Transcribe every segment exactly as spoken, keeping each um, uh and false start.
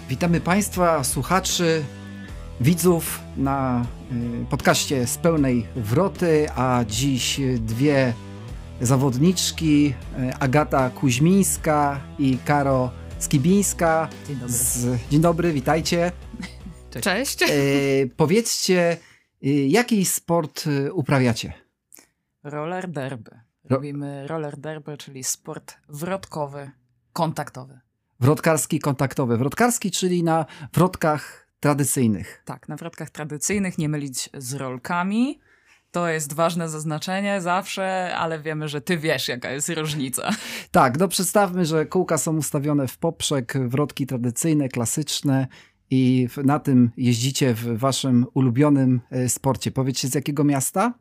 Witamy Państwa, słuchaczy, widzów na podcaście Z pełnej wroty, a dziś dwie zawodniczki, Agata Kuźmińska i Karo Skibińska. Dzień dobry. Z... Dzień dobry, witajcie. Cześć. Cześć. E, powiedzcie, jaki sport uprawiacie? Roller derby. Robimy roller derby, czyli sport wrotkowy, kontaktowy. Wrotkarski, kontaktowy. Wrotkarski, czyli na wrotkach tradycyjnych. Tak, na wrotkach tradycyjnych, nie mylić z rolkami. To jest ważne zaznaczenie zawsze, ale wiemy, że ty wiesz, jaka jest różnica. Tak, no przedstawmy, że kółka są ustawione w poprzek, wrotki tradycyjne, klasyczne i na tym jeździcie w waszym ulubionym sporcie. Powiedzcie, z jakiego miasta?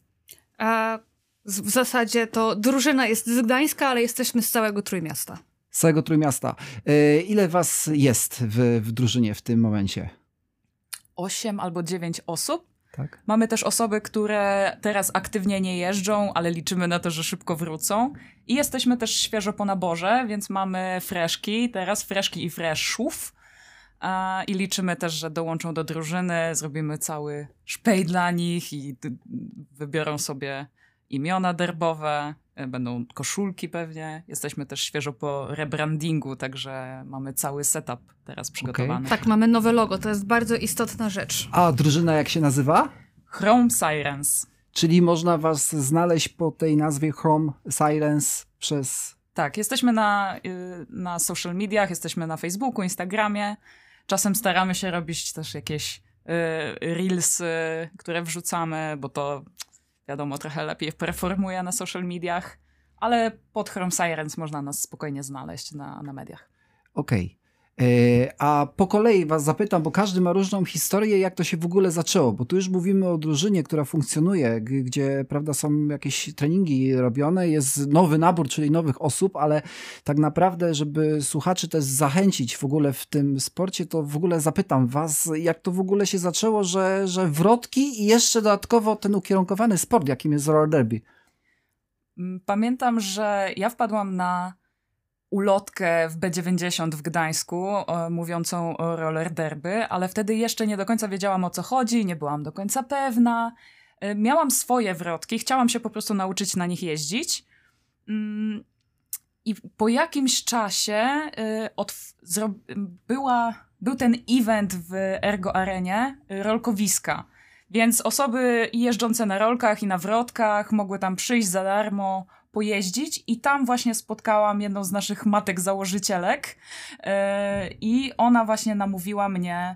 A w zasadzie to drużyna jest z Gdańska, ale jesteśmy z całego Trójmiasta. Z całego Trójmiasta. Ile was jest w, w drużynie w tym momencie? Osiem albo dziewięć osób. Tak. Mamy też osoby, które teraz aktywnie nie jeżdżą, ale liczymy na to, że szybko wrócą. I jesteśmy też świeżo po naborze, więc mamy freszki, teraz freszki i freszów. I liczymy też, że dołączą do drużyny, zrobimy cały szpej dla nich i wybiorą sobie imiona derbowe, będą koszulki pewnie. Jesteśmy też świeżo po rebrandingu, także mamy cały setup teraz przygotowany. Okay. Tak, mamy nowe logo, to jest bardzo istotna rzecz. A drużyna jak się nazywa? Chrome Sirens. Czyli można was znaleźć po tej nazwie Chrome Sirens przez... Tak, jesteśmy na, na social mediach, jesteśmy na Facebooku, Instagramie. Czasem staramy się robić też jakieś y, reelsy, które wrzucamy, bo to wiadomo, trochę lepiej performuje na social mediach, ale pod Chrome Sirens można nas spokojnie znaleźć na, na mediach. Okej. Okay. A po kolei was zapytam, bo każdy ma różną historię, jak to się w ogóle zaczęło, bo tu już mówimy o drużynie, która funkcjonuje, g- gdzie prawda są jakieś treningi robione, jest nowy nabór, czyli nowych osób, ale tak naprawdę, żeby słuchaczy też zachęcić w ogóle w tym sporcie, to w ogóle zapytam was, jak to w ogóle się zaczęło, że, że wrotki i jeszcze dodatkowo ten ukierunkowany sport, jakim jest roller derby. Pamiętam, że ja wpadłam na ulotkę w B dziewięćdziesiąt w Gdańsku o, mówiącą o roller derby, ale wtedy jeszcze nie do końca wiedziałam, o co chodzi, nie byłam do końca pewna. Miałam swoje wrotki, chciałam się po prostu nauczyć na nich jeździć. I po jakimś czasie od, zro, była, był ten event w Ergo Arenie, rolkowiska. Więc osoby jeżdżące na rolkach i na wrotkach mogły tam przyjść za darmo, pojeździć i tam właśnie spotkałam jedną z naszych matek założycielek yy, i ona właśnie namówiła mnie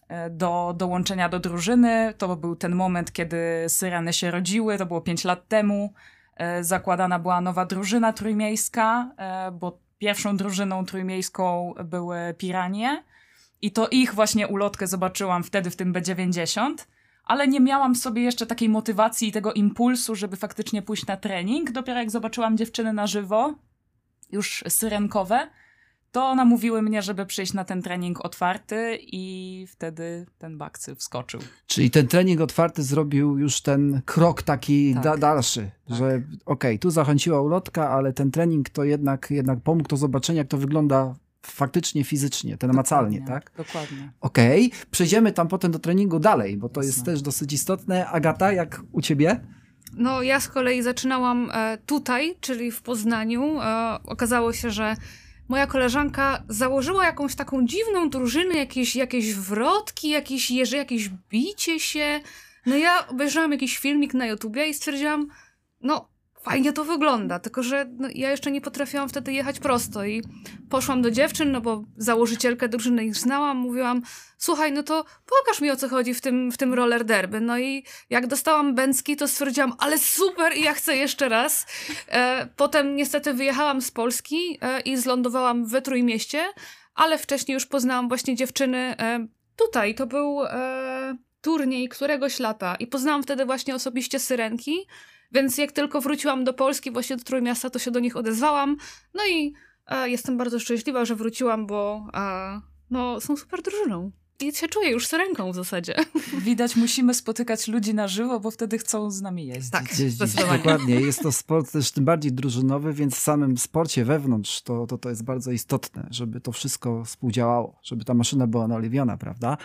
do dołączenia do drużyny. To był ten moment, kiedy Syreny się rodziły, to było pięć lat temu. Yy, zakładana była nowa drużyna trójmiejska, yy, bo pierwszą drużyną trójmiejską były Piranie i to ich właśnie ulotkę zobaczyłam wtedy w tym B dziewięćdziesiąt. Ale nie miałam w sobie jeszcze takiej motywacji i tego impulsu, żeby faktycznie pójść na trening. Dopiero jak zobaczyłam dziewczyny na żywo, już syrenkowe, to namówiły mnie, żeby przyjść na ten trening otwarty i wtedy ten bakcyl wskoczył. Czyli ten trening otwarty zrobił już ten krok taki tak. da- dalszy, tak. Że okej, okay, tu zachęciła ulotka, ale ten trening to jednak, jednak pomógł do zobaczenia, jak to wygląda faktycznie, fizycznie, te namacalnie, tak? Dokładnie. Okej, okay. Przejdziemy tam potem do treningu dalej, bo to Jasne. jest też dosyć istotne. Agata, jak u ciebie? No ja z kolei zaczynałam e, tutaj, czyli w Poznaniu. E, okazało się, że moja koleżanka założyła jakąś taką dziwną drużynę, jakieś, jakieś wrotki, jakieś jeże, jakieś bicie się. No ja obejrzałam jakiś filmik na YouTubie i stwierdziłam, no fajnie to wygląda, tylko że no, ja jeszcze nie potrafiłam wtedy jechać prosto i poszłam do dziewczyn, no bo założycielkę drużyny ich znałam, mówiłam, słuchaj, no to pokaż mi, o co chodzi w tym, w tym roller derby. No i jak dostałam bęcki, to stwierdziłam, ale super i ja chcę jeszcze raz. E, potem niestety wyjechałam z Polski e, i zlądowałam we Trójmieście, ale wcześniej już poznałam właśnie dziewczyny e, tutaj. To był e, turniej któregoś lata i poznałam wtedy właśnie osobiście Syrenki. Więc jak tylko wróciłam do Polski, właśnie do Trójmiasta, to się do nich odezwałam. No i e, jestem bardzo szczęśliwa, że wróciłam, bo e, no, są super drużyną. i się czuję już syrenką w zasadzie. Widać, musimy spotykać ludzi na żywo, bo wtedy chcą z nami jeździć. Tak, Jeździć, dokładnie. Jest to sport też tym bardziej drużynowy, więc w samym sporcie wewnątrz to, to, to jest bardzo istotne, żeby to wszystko współdziałało, żeby ta maszyna była naoliwiona, prawda?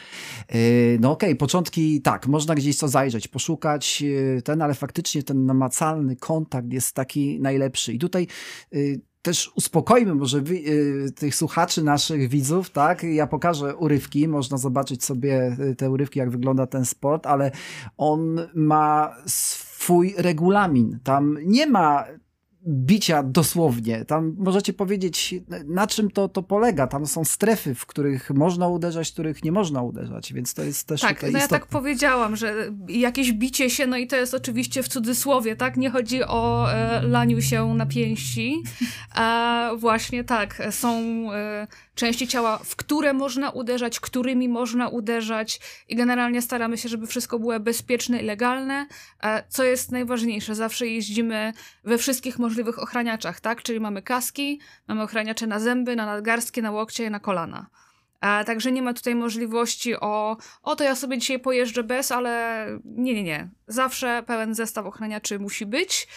No okej, okay, początki tak, można gdzieś co zajrzeć, poszukać ten, ale faktycznie ten namacalny kontakt jest taki najlepszy. I tutaj też uspokojmy może wy, y, tych słuchaczy, naszych widzów, tak? Ja pokażę urywki, można zobaczyć sobie te urywki, jak wygląda ten sport, ale on ma swój regulamin. Tam nie ma bicia dosłownie. Tam możecie powiedzieć, na czym to, to polega. Tam są strefy, w których można uderzać, w których nie można uderzać, więc to jest też tak, tutaj no istotne. Ja tak powiedziałam, że jakieś bicie się, no i to jest oczywiście w cudzysłowie, tak? Nie chodzi o e, laniu się na pięści. A właśnie tak, są e, części ciała, w które można uderzać, którymi można uderzać i generalnie staramy się, żeby wszystko było bezpieczne i legalne. E, co jest najważniejsze, zawsze jeździmy we wszystkich możliwych ochraniaczach, tak? Czyli mamy kaski, mamy ochraniacze na zęby, na nadgarstki, na łokcie i na kolana. A także nie ma tutaj możliwości o, o to ja sobie dzisiaj pojeżdżę bez, ale nie, nie, nie. Zawsze pełen zestaw ochraniaczy musi być.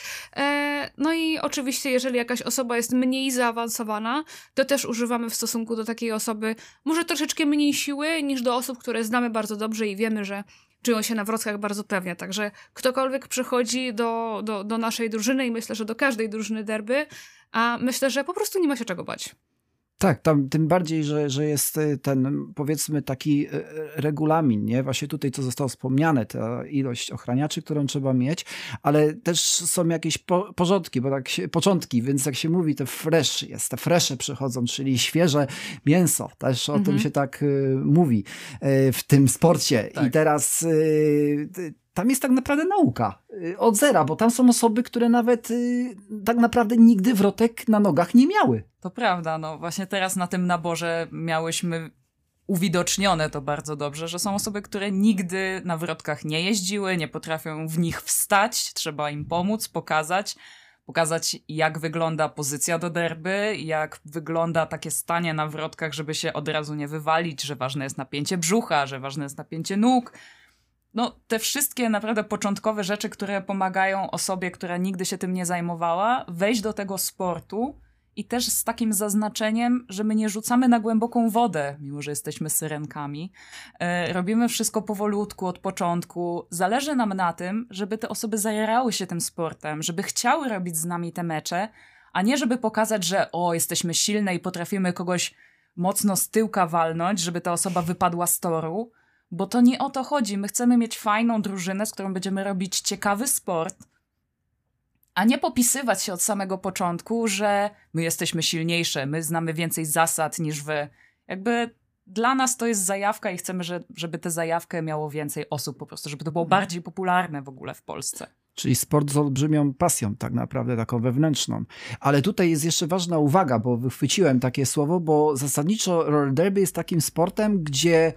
E, no i oczywiście, jeżeli jakaś osoba jest mniej zaawansowana, to też używamy w stosunku do takiej osoby może troszeczkę mniej siły niż do osób, które znamy bardzo dobrze i wiemy, że czują się na wrotkach bardzo pewnie. Także ktokolwiek przychodzi do, do, do naszej drużyny i myślę, że do każdej drużyny derby, a myślę, że po prostu nie ma się czego bać. Tak, tam tym bardziej, że, że jest ten, powiedzmy, taki regulamin, nie? Właśnie tutaj, co zostało wspomniane, ta ilość ochraniaczy, którą trzeba mieć, ale też są jakieś po, porządki, bo tak się, początki, więc jak się mówi, te fresh jest, te fresze przychodzą, czyli świeże mięso, też o mhm. tym się tak y, mówi y, w tym sporcie. Tak. I teraz y, tam jest tak naprawdę nauka od zera, bo tam są osoby, które nawet y, tak naprawdę nigdy wrotek na nogach nie miały. To prawda, no właśnie teraz na tym naborze miałyśmy uwidocznione to bardzo dobrze, że są osoby, które nigdy na wrotkach nie jeździły, nie potrafią w nich wstać, trzeba im pomóc, pokazać, pokazać jak wygląda pozycja do derby, jak wygląda takie stanie na wrotkach, żeby się od razu nie wywalić, że ważne jest napięcie brzucha, że ważne jest napięcie nóg. No, te wszystkie naprawdę początkowe rzeczy, które pomagają osobie, która nigdy się tym nie zajmowała, wejść do tego sportu i też z takim zaznaczeniem, że my nie rzucamy na głęboką wodę, mimo że jesteśmy syrenkami. E, robimy wszystko powolutku, od początku. Zależy nam na tym, żeby te osoby zajarały się tym sportem, żeby chciały robić z nami te mecze, a nie żeby pokazać, że o, jesteśmy silne i potrafimy kogoś mocno z tyłka walnąć, żeby ta osoba wypadła z toru. Bo to nie o to chodzi. My chcemy mieć fajną drużynę, z którą będziemy robić ciekawy sport, a nie popisywać się od samego początku, że my jesteśmy silniejsze, my znamy więcej zasad niż wy. Jakby dla nas to jest zajawka i chcemy, żeby tę zajawkę miało więcej osób po prostu, żeby to było bardziej popularne w ogóle w Polsce. Czyli sport z olbrzymią pasją tak naprawdę, taką wewnętrzną. Ale tutaj jest jeszcze ważna uwaga, bo wychwyciłem takie słowo, bo zasadniczo roller derby jest takim sportem, gdzie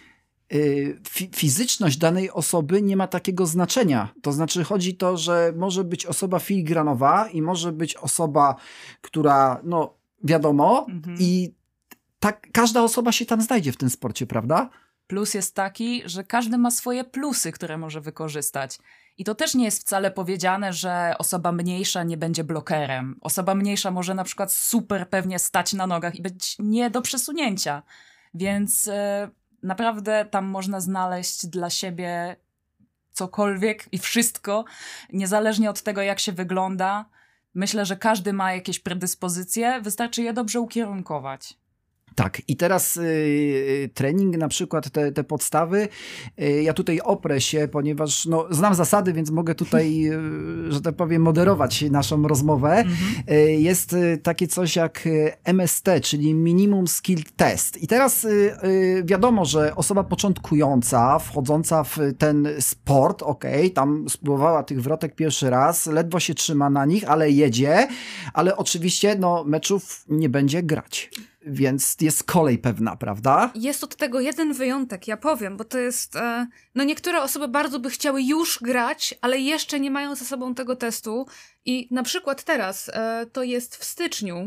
fizyczność danej osoby nie ma takiego znaczenia. To znaczy chodzi to, że może być osoba filigranowa i może być osoba, która, no wiadomo, mhm. i tak każda osoba się tam znajdzie w tym sporcie, prawda? Plus jest taki, że każdy ma swoje plusy, które może wykorzystać. I to też nie jest wcale powiedziane, że osoba mniejsza nie będzie blokerem. Osoba mniejsza może na przykład super pewnie stać na nogach i być nie do przesunięcia. Więc... Yy... Naprawdę tam można znaleźć dla siebie cokolwiek i wszystko, niezależnie od tego, jak się wygląda. Myślę, że każdy ma jakieś predyspozycje, wystarczy je dobrze ukierunkować. Tak, i teraz y, trening, na przykład te, te podstawy, y, ja tutaj oprę się, ponieważ no, znam zasady, więc mogę tutaj, y, że tak powiem, moderować naszą rozmowę. Mm-hmm. Y, jest y, takie coś jak M S T, czyli Minimum Skill Test. I teraz y, y, wiadomo, że osoba początkująca, wchodząca w ten sport, okej, okay, tam spróbowała tych wrotek pierwszy raz, ledwo się trzyma na nich, ale jedzie, ale oczywiście no, meczów nie będzie grać. Więc jest kolej pewna, prawda? Jest od tego jeden wyjątek, ja powiem, bo to jest... E, no niektóre osoby bardzo by chciały już grać, ale jeszcze nie mają za sobą tego testu. I na przykład teraz, e, to jest w styczniu,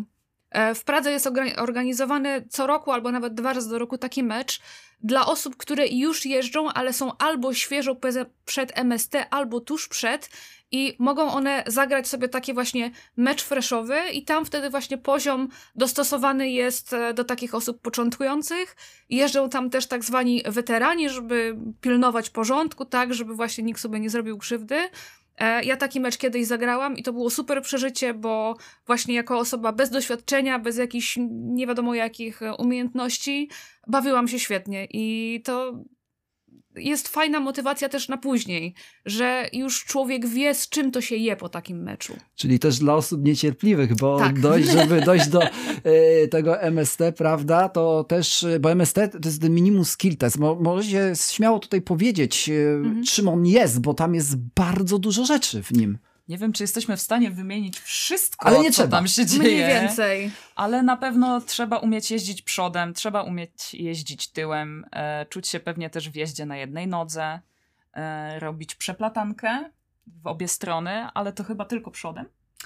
W Pradze jest organizowany co roku albo nawet dwa razy do roku taki mecz dla osób, które już jeżdżą, ale są albo świeżo przed M S T, albo tuż przed i mogą one zagrać sobie taki właśnie mecz freshowy i tam wtedy właśnie poziom dostosowany jest do takich osób początkujących. Jeżdżą tam też tak zwani weterani, żeby pilnować porządku, tak, żeby właśnie nikt sobie nie zrobił krzywdy. Ja taki mecz kiedyś zagrałam i to było super przeżycie, bo właśnie jako osoba bez doświadczenia, bez jakichś nie wiadomo jakich umiejętności, bawiłam się świetnie i to jest fajna motywacja też na później, że już człowiek wie, z czym to się je po takim meczu. Czyli też dla osób niecierpliwych, bo tak. dość, żeby dojść do y, tego M S T, prawda, to też, bo M S T to jest minimum skill test. Mo, możecie śmiało tutaj powiedzieć, y, mhm. czym on jest, bo tam jest bardzo dużo rzeczy w nim. Nie wiem, czy jesteśmy w stanie wymienić wszystko, ale nie co trzeba. tam się dzieje. Mniej więcej. Ale na pewno trzeba umieć jeździć przodem, trzeba umieć jeździć tyłem, e, czuć się pewnie też w jeździe na jednej nodze, e, robić przeplatankę w obie strony, ale to chyba tylko przodem.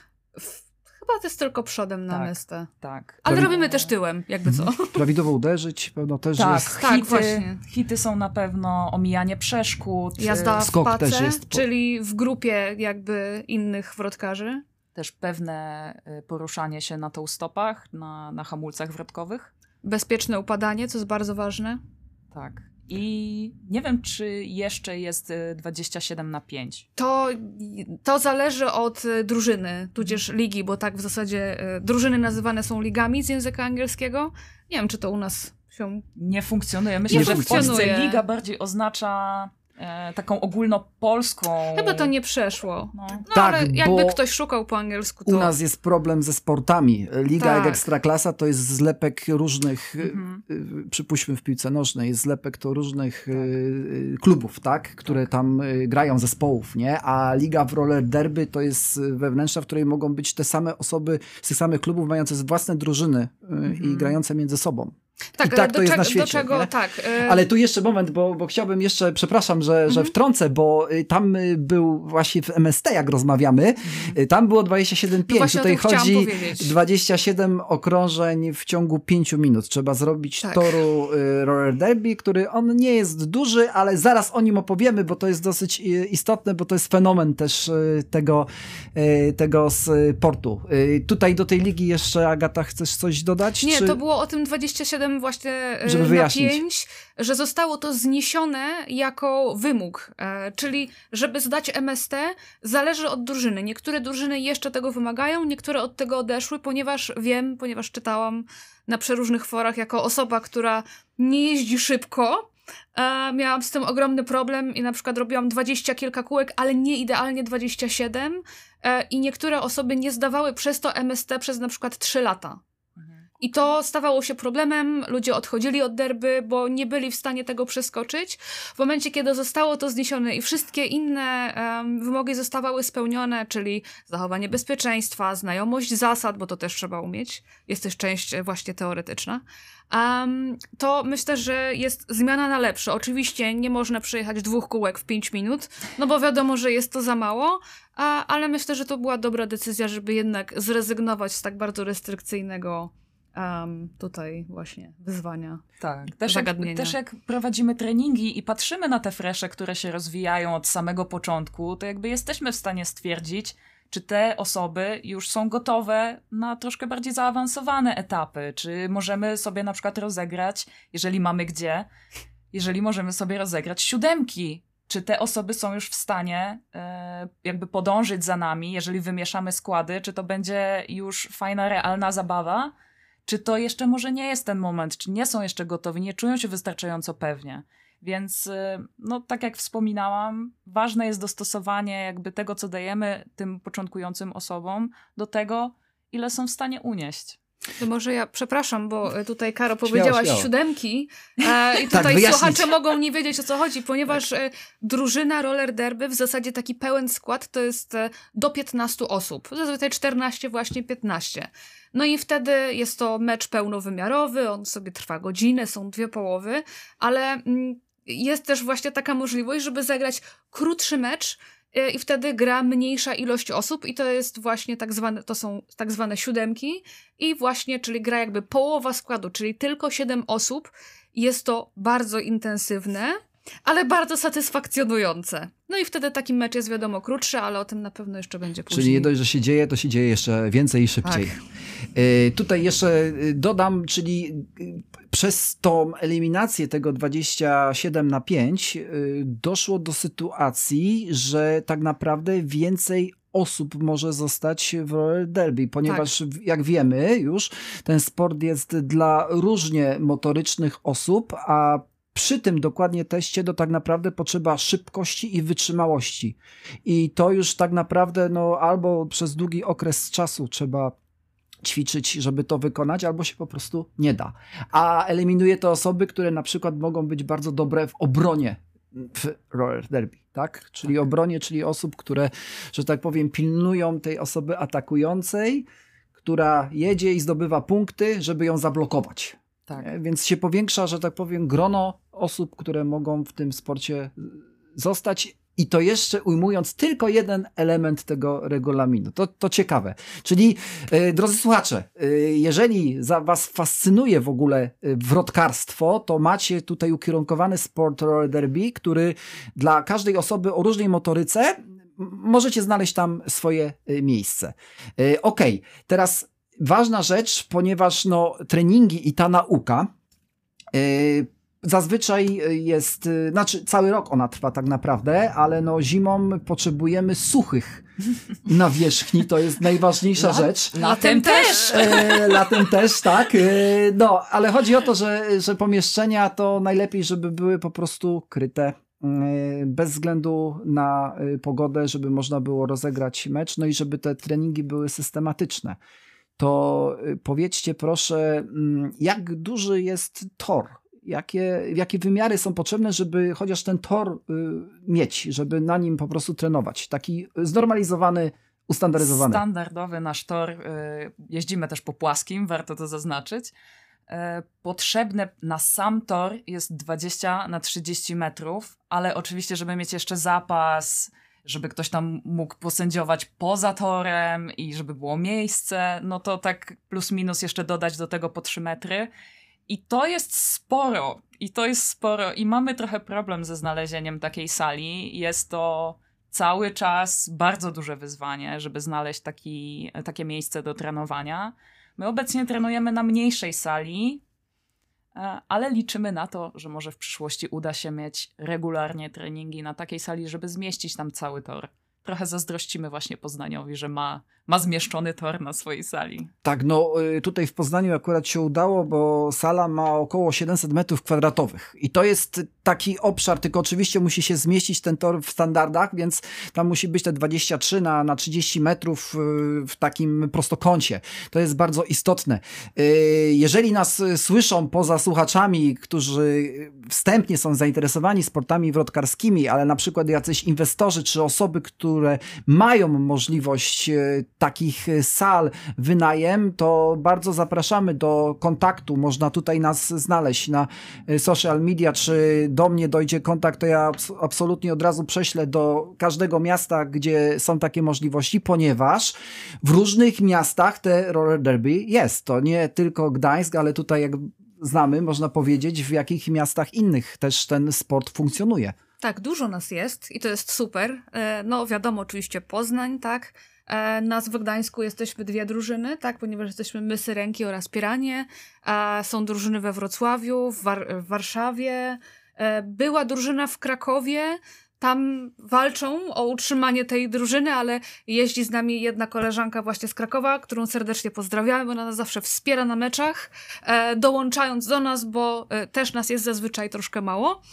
W, chyba to jest tylko przodem na tak, M S T. Tak. Ale Prawi... robimy też tyłem, jakby co. Prawidłowo uderzyć, pewno też tak, jest. Tak, hity, właśnie. Hity są na pewno omijanie przeszkód. Jazda w Skok pace, też jest. czyli w grupie jakby innych wrotkarzy. Też pewne poruszanie się na tołstopach, na, na hamulcach wrotkowych. Bezpieczne upadanie, co jest bardzo ważne. Tak. I nie wiem, czy jeszcze jest dwadzieścia siedem na pięć. To, to zależy od drużyny, tudzież ligi, bo tak w zasadzie drużyny nazywane są ligami z języka angielskiego. Nie wiem, czy to u nas się... Nie funkcjonuje. Myślę, nie że funkcjonuje. w Polsce liga bardziej oznacza e, taką ogólnopolską... Chyba to nie przeszło. No, no tak, ale jakby bo ktoś szukał po angielsku, to... u nas jest problem ze sportami. Liga tak. jak Ekstraklasa to jest zlepek różnych, mhm. y, przypuśćmy w piłce nożnej, jest zlepek to różnych tak. y, klubów, tak, które tak. tam y, grają zespołów, nie? A Liga w roller derby to jest wewnętrzna, w której mogą być te same osoby z tych samych klubów, mające własne drużyny y, mhm. i grające między sobą. Tak, I tak do to jest czego, na świecie. Do czego, nie? tak, y... Ale tu jeszcze moment, bo, bo chciałbym jeszcze, przepraszam, że, mhm. że wtrącę, bo tam był właśnie w M S T, jak rozmawiamy, mhm. tam było dwadzieścia siedem pięć, no tutaj chodzi powiedzieć. dwadzieścia siedem okrążeń w ciągu pięciu minut. Trzeba zrobić tak. toru y, roller derby, który on nie jest duży, ale zaraz o nim opowiemy, bo to jest dosyć y, istotne, bo to jest fenomen też y, tego, y, tego sportu. Y, tutaj do tej ligi jeszcze, Agata, chcesz coś dodać? Nie, czy... to było o tym dwadzieścia siedem właśnie Żeby na wyjaśnić. pięć, że zostało to zniesione jako wymóg, e, czyli żeby zdać M S T zależy od drużyny. Niektóre drużyny jeszcze tego wymagają, niektóre od tego odeszły, ponieważ wiem, ponieważ czytałam na przeróżnych forach jako osoba, która nie jeździ szybko, e, miałam z tym ogromny problem i na przykład robiłam dwadzieścia kilka kółek, ale nie idealnie dwadzieścia siedem e, i niektóre osoby nie zdawały przez to M S T przez na przykład trzy lata. I to stawało się problemem, ludzie odchodzili od derby, bo nie byli w stanie tego przeskoczyć. W momencie, kiedy zostało to zniesione i wszystkie inne um, wymogi zostawały spełnione, czyli zachowanie bezpieczeństwa, znajomość zasad, bo to też trzeba umieć, jest też część właśnie teoretyczna, um, to myślę, że jest zmiana na lepsze. Oczywiście nie można przejechać dwóch kółek w pięć minut, no bo wiadomo, że jest to za mało, a, ale myślę, że to była dobra decyzja, żeby jednak zrezygnować z tak bardzo restrykcyjnego Um, tutaj właśnie wyzwania. Tak, też zagadnienia. Jak, też jak prowadzimy treningi i patrzymy na te fresze, które się rozwijają od samego początku, to jakby jesteśmy w stanie stwierdzić, czy te osoby już są gotowe na troszkę bardziej zaawansowane etapy, czy możemy sobie na przykład rozegrać, jeżeli mamy gdzie, jeżeli możemy sobie rozegrać siódemki, czy te osoby są już w stanie e, jakby podążyć za nami, jeżeli wymieszamy składy, czy to będzie już fajna, realna zabawa, czy to jeszcze może nie jest ten moment, czy nie są jeszcze gotowi, nie czują się wystarczająco pewnie. Więc no tak jak wspominałam, ważne jest dostosowanie jakby tego, co dajemy tym początkującym osobom do tego, ile są w stanie unieść. To może ja, przepraszam, bo tutaj Karo powiedziałaś śmiało. siódemki e, i tutaj tak, słuchacze mogą nie wiedzieć, o co chodzi, ponieważ tak. e, drużyna roller derby, w zasadzie taki pełen skład to jest e, do piętnastu osób. Zazwyczaj czternaście, właśnie piętnaście. No i wtedy jest to mecz pełnowymiarowy, on sobie trwa godzinę, są dwie połowy, ale mm, jest też właśnie taka możliwość, żeby zagrać krótszy mecz i wtedy gra mniejsza ilość osób i to jest właśnie tak zwane, to są tak zwane siódemki i właśnie, czyli gra jakby połowa składu, czyli tylko siedem osób. Jest to bardzo intensywne, ale bardzo satysfakcjonujące. No i wtedy taki mecz jest wiadomo krótszy, ale o tym na pewno jeszcze będzie później. Czyli nie dość, że się dzieje, to się dzieje jeszcze więcej i szybciej. Tak. Y, tutaj jeszcze dodam, czyli przez tą eliminację tego dwadzieścia siedem na pięć y, doszło do sytuacji, że tak naprawdę więcej osób może zostać w roller derby, ponieważ tak. jak wiemy już, ten sport jest dla różnie motorycznych osób, a przy tym dokładnie teście to tak naprawdę potrzeba szybkości i wytrzymałości. I to już tak naprawdę no, albo przez długi okres czasu trzeba ćwiczyć, żeby to wykonać, albo się po prostu nie da. A eliminuje to osoby, które na przykład mogą być bardzo dobre w obronie w roller derby, tak? Czyli tak. obronie, czyli osób, które, że tak powiem, pilnują tej osoby atakującej, która jedzie i zdobywa punkty, żeby ją zablokować. Tak. Więc się powiększa, że tak powiem, grono osób, które mogą w tym sporcie zostać i to jeszcze ujmując tylko jeden element tego regulaminu. To, to ciekawe. Czyli, yy, drodzy słuchacze, yy, jeżeli za was fascynuje w ogóle yy, wrotkarstwo, to macie tutaj ukierunkowany sport roller derby, który dla każdej osoby o różnej motoryce możecie znaleźć tam swoje yy, miejsce. Yy, Okej, okay. Teraz ważna rzecz, ponieważ no, treningi i ta nauka yy, zazwyczaj jest, yy, znaczy cały rok ona trwa tak naprawdę, ale no, zimą potrzebujemy suchych nawierzchni, to jest najważniejsza La, rzecz. Latem też! Yy, latem też, tak. Yy, no, ale chodzi o to, że, że pomieszczenia to najlepiej, żeby były po prostu kryte. Bez względu na pogodę, żeby można było rozegrać mecz, no i żeby te treningi były systematyczne. To powiedzcie proszę, jak duży jest tor? Jakie, jakie wymiary są potrzebne, żeby chociaż ten tor y, mieć, żeby na nim po prostu trenować? Taki znormalizowany, ustandaryzowany. Standardowy nasz tor, y, jeździmy też po płaskim, warto to zaznaczyć. Y, potrzebne na sam tor jest dwadzieścia na trzydzieści metrów, ale oczywiście, żeby mieć jeszcze zapas, żeby ktoś tam mógł posędziować poza torem i żeby było miejsce, no to tak plus minus jeszcze dodać do tego po trzy metry. I to jest sporo, i to jest sporo i mamy trochę problem ze znalezieniem takiej sali. Jest to cały czas bardzo duże wyzwanie, żeby znaleźć taki, takie miejsce do trenowania. My obecnie trenujemy na mniejszej sali, ale liczymy na to, że może w przyszłości uda się mieć regularnie treningi na takiej sali, żeby zmieścić tam cały tor. Trochę zazdrościmy właśnie Poznaniowi, że ma, ma zmieszczony tor na swojej sali. Tak, no tutaj w Poznaniu akurat się udało, bo sala ma około siedemset metrów kwadratowych i to jest taki obszar, tylko oczywiście musi się zmieścić ten tor w standardach, więc tam musi być te dwadzieścia trzy na trzydzieści metrów w takim prostokącie. To jest bardzo istotne. Jeżeli nas słyszą poza słuchaczami, którzy wstępnie są zainteresowani sportami wrotkarskimi, ale na przykład jacyś inwestorzy czy osoby, które mają możliwość takich sal wynajem, to bardzo zapraszamy do kontaktu. Można tutaj nas znaleźć na social media, czy do mnie dojdzie kontakt, to ja absolutnie od razu prześlę do każdego miasta, gdzie są takie możliwości, ponieważ w różnych miastach te roller derby jest. To nie tylko Gdańsk, ale tutaj jak znamy, można powiedzieć, w jakich miastach innych też ten sport funkcjonuje. Tak, dużo nas jest i to jest super. No wiadomo, oczywiście Poznań, tak. Nas w Gdańsku jesteśmy dwie drużyny, tak, ponieważ jesteśmy My Syrenki oraz Pieranie. Są drużyny we Wrocławiu, w, War- w Warszawie. Była drużyna w Krakowie. Tam walczą o utrzymanie tej drużyny, ale jeździ z nami jedna koleżanka właśnie z Krakowa, którą serdecznie pozdrawiamy. Ona nas zawsze wspiera na meczach, e, dołączając do nas, bo e, też nas jest zazwyczaj troszkę mało.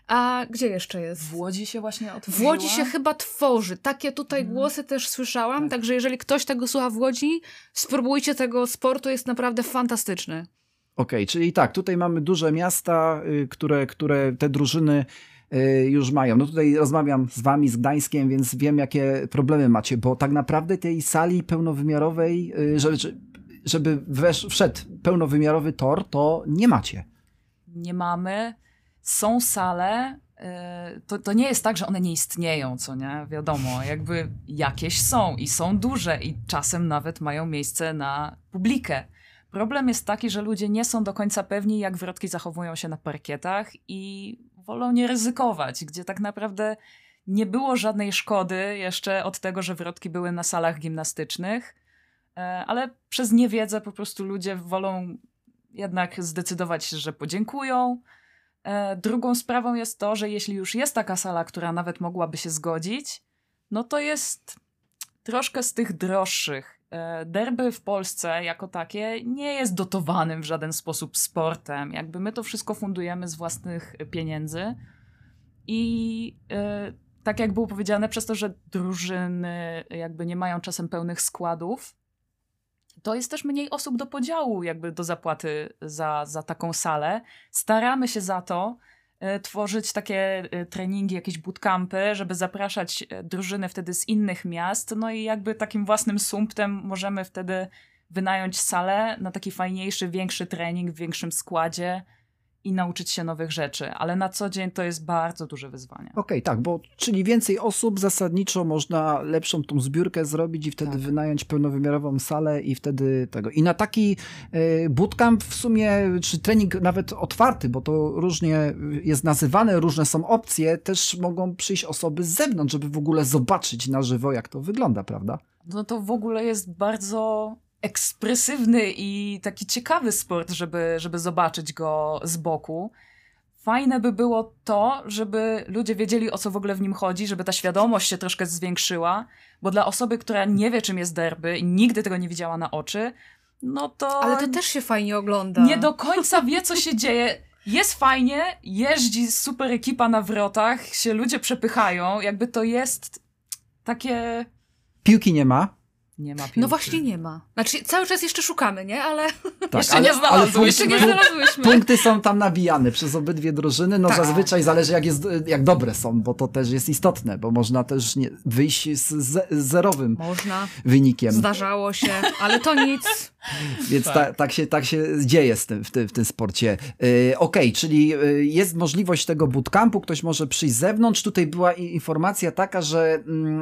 A gdzie jeszcze jest? W Łodzi się właśnie otworzyła? W Łodzi się chyba tworzy. Takie tutaj hmm. głosy też słyszałam, tak. Także jeżeli ktoś tego słucha w Łodzi, spróbujcie tego sportu, jest naprawdę fantastyczny. Okej, okay, czyli tak, tutaj mamy duże miasta, y, które, które te drużyny już mają. No tutaj rozmawiam z wami, z Gdańskiem, więc wiem, jakie problemy macie, bo tak naprawdę tej sali pełnowymiarowej, żeby, żeby wesz, wszedł pełnowymiarowy tor, to nie macie. Nie mamy. Są sale, to, to nie jest tak, że one nie istnieją, co nie? Wiadomo, jakby jakieś są i są duże i czasem nawet mają miejsce na publikę. Problem jest taki, że ludzie nie są do końca pewni, jak wrotki zachowują się na parkietach i wolą nie ryzykować, gdzie tak naprawdę nie było żadnej szkody jeszcze od tego, że wrotki były na salach gimnastycznych, ale przez niewiedzę po prostu ludzie wolą jednak zdecydować się, że podziękują. Drugą sprawą jest to, że jeśli już jest taka sala, która nawet mogłaby się zgodzić, no to jest troszkę z tych droższych. Derby w Polsce jako takie nie jest dotowanym w żaden sposób sportem. Jakby my to wszystko fundujemy z własnych pieniędzy i yy, tak jak było powiedziane, przez to, że drużyny jakby nie mają czasem pełnych składów, to jest też mniej osób do podziału, jakby do zapłaty za, za taką salę. Staramy się za to y, tworzyć takie y, treningi, jakieś bootcampy, żeby zapraszać y, drużyny wtedy z innych miast. No i jakby takim własnym sumptem możemy wtedy wynająć salę na taki fajniejszy, większy trening w większym składzie i nauczyć się nowych rzeczy, ale na co dzień to jest bardzo duże wyzwanie. Okej, okay, tak, bo czyli więcej osób, zasadniczo można lepszą tą zbiórkę zrobić i wtedy tak. wynająć pełnowymiarową salę i wtedy tego. I na taki y, bootcamp w sumie, czy trening nawet otwarty, bo to różnie jest nazywane, różne są opcje, też mogą przyjść osoby z zewnątrz, żeby w ogóle zobaczyć na żywo, jak to wygląda, prawda? No to w ogóle jest bardzo ekspresywny i taki ciekawy sport, żeby, żeby zobaczyć go z boku. Fajne by było to, żeby ludzie wiedzieli, o co w ogóle w nim chodzi, żeby ta świadomość się troszkę zwiększyła, bo dla osoby, która nie wie, czym jest derby i nigdy tego nie widziała na oczy, no to... Ale to też się fajnie ogląda. Nie do końca wie, co się dzieje. Jest fajnie, jeździ super ekipa na wrotach, się ludzie przepychają, jakby to jest takie... Piłki nie ma. Nie ma piłki. No właśnie nie ma. Znaczy cały czas jeszcze szukamy, nie? Ale tak, jeszcze, ale, nie znalazłyśmy. Ale jeszcze nie znalazłyśmy. Punkty są tam nabijane przez obydwie drużyny. No tak. Zazwyczaj zależy jak, jest, jak dobre są, bo to też jest istotne, bo można też nie, wyjść z, z zerowym można. wynikiem. Zdarzało się, ale to nic. Więc tak, ta, tak, się, tak się dzieje z tym, w, tym, w tym sporcie. Yy, Okej, okay, czyli yy, jest możliwość tego bootcampu, ktoś może przyjść z zewnątrz. Tutaj była informacja taka, że,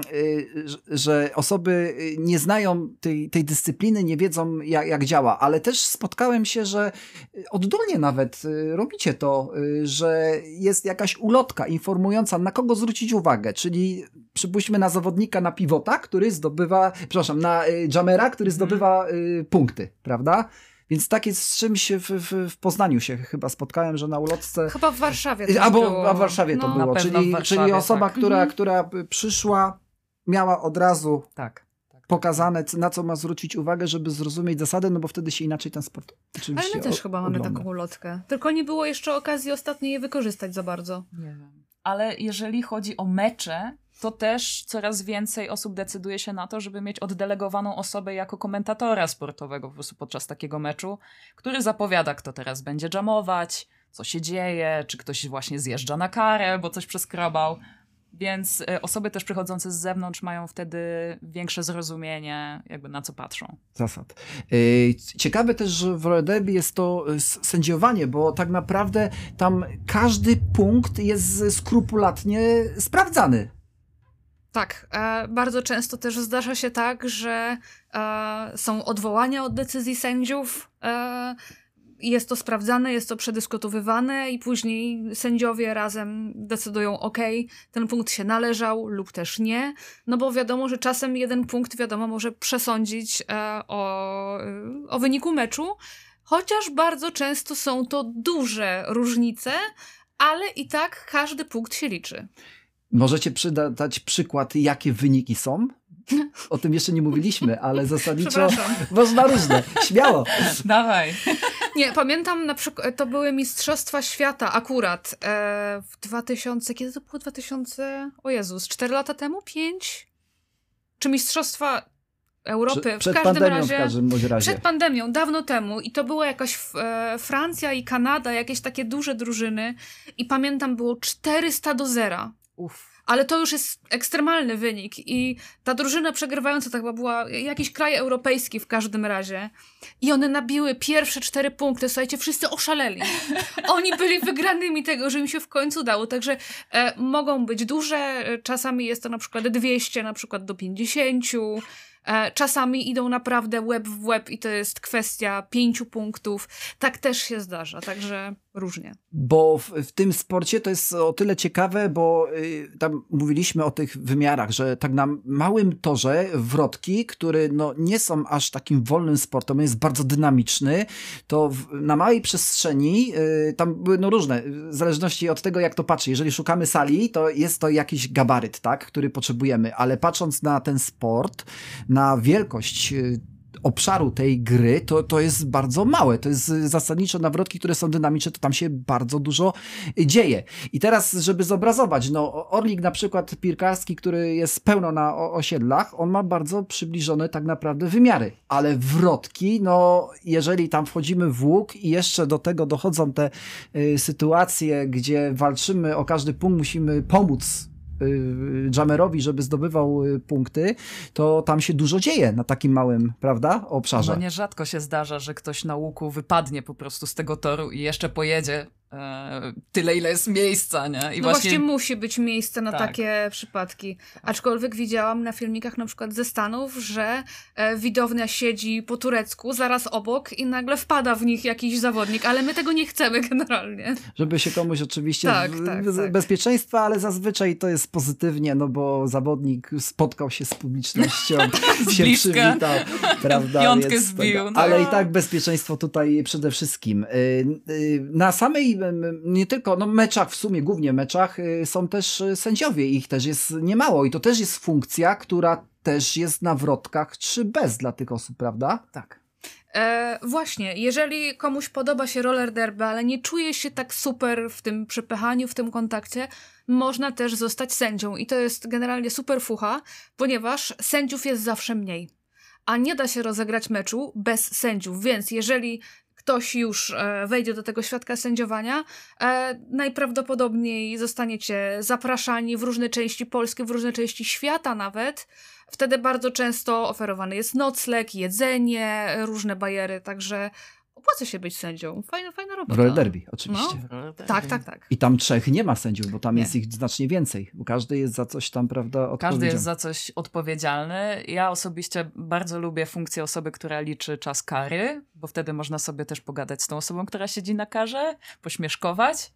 yy, że osoby nie znają tej, tej dyscypliny, nie wiedzą jak, jak działa, ale też spotkałem się, że oddolnie nawet yy, robicie to, yy, że jest jakaś ulotka informująca, na kogo zwrócić uwagę, czyli przypuśćmy na zawodnika na pivota, który zdobywa, przepraszam, na y, jammera, który zdobywa y, punkty, prawda? Więc tak jest z czymś w, w, w Poznaniu się chyba spotkałem, że na ulotce... Chyba w Warszawie to Albo było. w Warszawie to no, było, czyli, Warszawie, czyli osoba, tak. która, mhm. która przyszła, miała od razu tak, tak, pokazane, na co ma zwrócić uwagę, żeby zrozumieć zasadę, no bo wtedy się inaczej ten sport oczywiście Ale my też o, chyba mamy ogląda. taką ulotkę. Tylko nie było jeszcze okazji ostatnio jej wykorzystać za bardzo. Nie wiem. Ale jeżeli chodzi o mecze, to też coraz więcej osób decyduje się na to, żeby mieć oddelegowaną osobę jako komentatora sportowego po prostu podczas takiego meczu, który zapowiada, kto teraz będzie dżamować, co się dzieje, czy ktoś właśnie zjeżdża na karę, bo coś przeskrobał. Więc y, osoby też przychodzące z zewnątrz mają wtedy większe zrozumienie, jakby na co patrzą. Zasad. Yy, ciekawe też, że w roller derby jest to sędziowanie, bo tak naprawdę tam każdy punkt jest skrupulatnie sprawdzany. Tak, e, bardzo często też zdarza się tak, że e, są odwołania od decyzji sędziów, e, jest to sprawdzane, jest to przedyskutowywane i później sędziowie razem decydują, ok, ten punkt się należał lub też nie, no bo wiadomo, że czasem jeden punkt, wiadomo, może przesądzić e, o, o wyniku meczu, chociaż bardzo często są to duże różnice, ale i tak każdy punkt się liczy. Możecie przyda- dać przykład, jakie wyniki są? O tym jeszcze nie mówiliśmy, ale zasadniczo można różne. Śmiało. Dawaj. Nie, pamiętam na przykład, to były Mistrzostwa Świata akurat e, w dwa tysiące, kiedy to było dwa tysiące, o Jezus, cztery lata temu? pięć? Czy Mistrzostwa Europy? Przed, w przed każdym pandemią razie, w każdym bądź razie. Przed pandemią, dawno temu i to była jakaś e, Francja i Kanada, jakieś takie duże drużyny i pamiętam było czterysta do zera. Uf. ale to już jest ekstremalny wynik i ta drużyna przegrywająca to chyba była jakiś kraj europejski w każdym razie i one nabiły pierwsze cztery punkty, słuchajcie, wszyscy oszaleli. Oni byli wygranymi tego, że im się w końcu udało, także e, mogą być duże, czasami jest to na przykład dwieście, na przykład do pięćdziesięciu, e, czasami idą naprawdę łeb w łeb i to jest kwestia pięciu punktów, tak też się zdarza, także różnie. Bo w, w tym sporcie to jest o tyle ciekawe, bo y, tam mówiliśmy o tych wymiarach, że tak na małym torze wrotki, które no, nie są aż takim wolnym sportem, jest bardzo dynamiczny, to w, na małej przestrzeni y, tam były no, różne, w zależności od tego jak to patrzy. Jeżeli szukamy sali, to jest to jakiś gabaryt, tak, który potrzebujemy, ale patrząc na ten sport, na wielkość y, obszaru tej gry, to, to jest bardzo małe. To jest zasadniczo nawrotki, które są dynamiczne, to tam się bardzo dużo dzieje. I teraz, żeby zobrazować, no orlik na przykład piłkarski, który jest pełno na osiedlach, on ma bardzo przybliżone tak naprawdę wymiary. Ale wrotki, no jeżeli tam wchodzimy w łuk i jeszcze do tego dochodzą te y, sytuacje, gdzie walczymy o każdy punkt, musimy pomóc Jamerowi, żeby zdobywał punkty, to tam się dużo dzieje na takim małym, prawda, obszarze. No nierzadko się zdarza, że ktoś na łuku wypadnie po prostu z tego toru i jeszcze pojedzie e, tyle, ile jest miejsca, nie? I no właśnie... właśnie musi być miejsce na tak. takie przypadki. Aczkolwiek widziałam na filmikach na przykład ze Stanów, że e, widownia siedzi po turecku zaraz obok i nagle wpada w nich jakiś zawodnik, ale my tego nie chcemy generalnie. Żeby się komuś oczywiście tak, w, tak, w, tak. bezpieczeństwa, ale zazwyczaj to jest pozytywnie, no bo zawodnik spotkał się z publicznością, z się bliska. przywitał, prawda? Piątkę Więc zbił. tego, No. ale i tak bezpieczeństwo tutaj przede wszystkim. Na samej, nie tylko, no meczach w sumie, głównie meczach są też sędziowie, ich też jest niemało i to też jest funkcja, która też jest na wrotkach czy bez dla tych osób, prawda? Tak. E, właśnie, jeżeli komuś podoba się roller derby, ale nie czuje się tak super w tym przepychaniu, w tym kontakcie, można też zostać sędzią i to jest generalnie super fucha, ponieważ sędziów jest zawsze mniej, a nie da się rozegrać meczu bez sędziów, więc jeżeli ktoś już e, wejdzie do tego świadka sędziowania, e, najprawdopodobniej zostaniecie zapraszani w różne części Polski, w różne części świata nawet. Wtedy bardzo często oferowany jest nocleg, jedzenie, różne bajery, także opłaca się być sędzią. Fajna, fajna robota. Roller derby, oczywiście. No. Tak, tak, tak. I tam trzech nie ma sędziów, bo tam Nie. jest ich znacznie więcej, bo każdy jest za coś tam, prawda, odpowiedzialny. Każdy jest za coś odpowiedzialny. Ja osobiście bardzo lubię funkcję osoby, która liczy czas kary, bo wtedy można sobie też pogadać z tą osobą, która siedzi na karze, pośmieszkować.